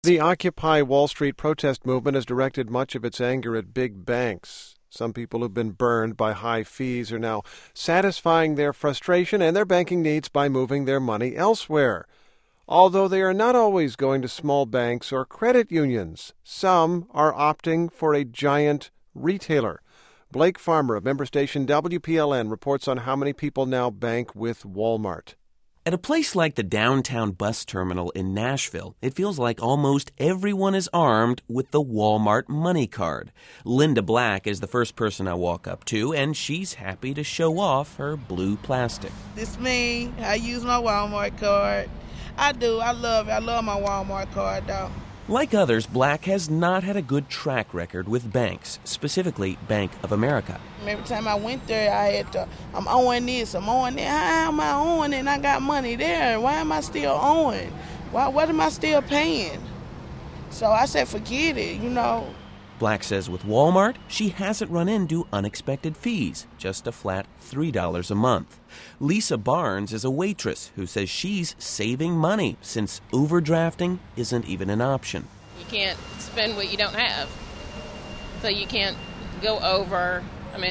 The Occupy Wall Street protest movement has directed much of its anger at big banks. Some people who've been burned by high fees are now satisfying their frustration and their banking needs by moving their money elsewhere. Although they are not always going to small banks or credit unions, some are opting for a giant retailer. Blake Farmer of member station WPLN reports on how many people now bank with Walmart. At a place like the downtown bus terminal in Nashville, it feels like almost everyone is armed with the Walmart money card. Linda Black is the first person I walk up to, and she's happy to show off her blue plastic. This me. I use my Walmart card. I do. I love it. I love my Walmart card, though. Like others, Black has not had a good track record with banks, specifically Bank of America. Every time I went there, I had to, I'm owing this, I'm owing that. How am I owing it and I got money there? Why am I still owing? What am I still paying? So I said, forget it, Black says with Walmart, she hasn't run into unexpected fees, just a flat $3 a month. Lisa Barnes is a waitress who says she's saving money since overdrafting isn't even an option. You can't spend what you don't have, so you can't go over.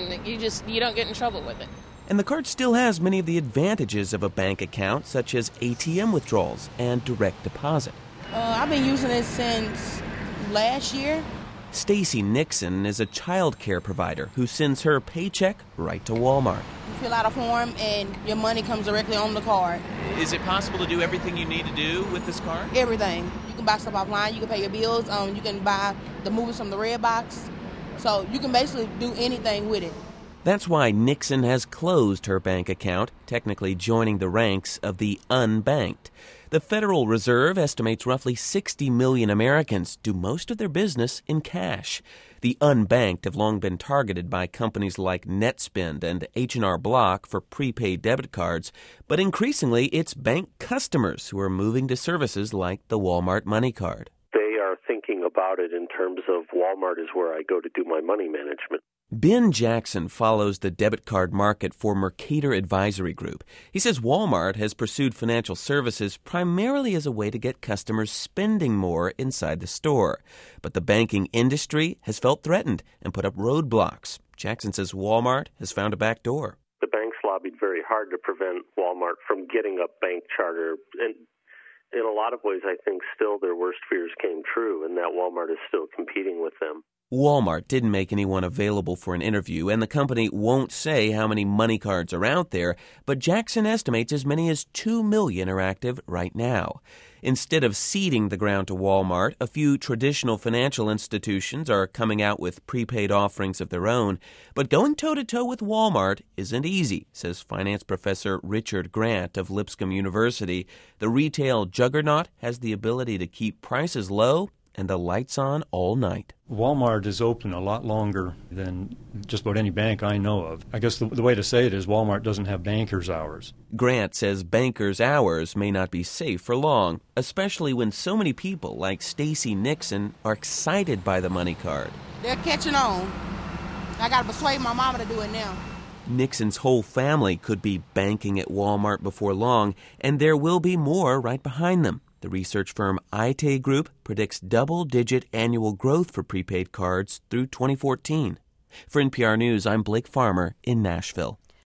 You don't get in trouble with it. And the card still has many of the advantages of a bank account, such as ATM withdrawals and direct deposit. I've been using it since last year. Stacy Nixon is a child care provider who sends her paycheck right to Walmart. You fill out a form and your money comes directly on the card. Is it possible to do everything you need to do with this card? Everything. You can buy stuff offline, you can pay your bills, you can buy the movies from the Redbox. So you can basically do anything with it. That's why Nixon has closed her bank account, technically joining the ranks of the unbanked. The Federal Reserve estimates roughly 60 million Americans do most of their business in cash. The unbanked have long been targeted by companies like NetSpend and H&R Block for prepaid debit cards, but increasingly it's bank customers who are moving to services like the Walmart Money Card. They are thinking about it in terms of Walmart is where I go to do my money management. Ben Jackson follows the debit card market for Mercator Advisory Group. He says Walmart has pursued financial services primarily as a way to get customers spending more inside the store. But the banking industry has felt threatened and put up roadblocks. Jackson says Walmart has found a back door. The banks lobbied very hard to prevent Walmart from getting a bank charter. And in a lot of ways, I think still their worst fears came true, and that Walmart is still competing with them. Walmart didn't make anyone available for an interview, and the company won't say how many money cards are out there, but Jackson estimates as many as 2 million are active right now. Instead of ceding the ground to Walmart, a few traditional financial institutions are coming out with prepaid offerings of their own. But going toe-to-toe with Walmart isn't easy, says finance professor Richard Grant of Lipscomb University. The retail juggernaut has the ability to keep prices low and the lights on all night. Walmart is open a lot longer than just about any bank I know of. I guess the way to say it is Walmart doesn't have bankers' hours. Grant says bankers' hours may not be safe for long, especially when so many people like Stacy Nixon are excited by the money card. They're catching on. I got to persuade my mama to do it now. Nixon's whole family could be banking at Walmart before long, and there will be more right behind them. The research firm Aite Group predicts double-digit annual growth for prepaid cards through 2014. For NPR News, I'm Blake Farmer in Nashville.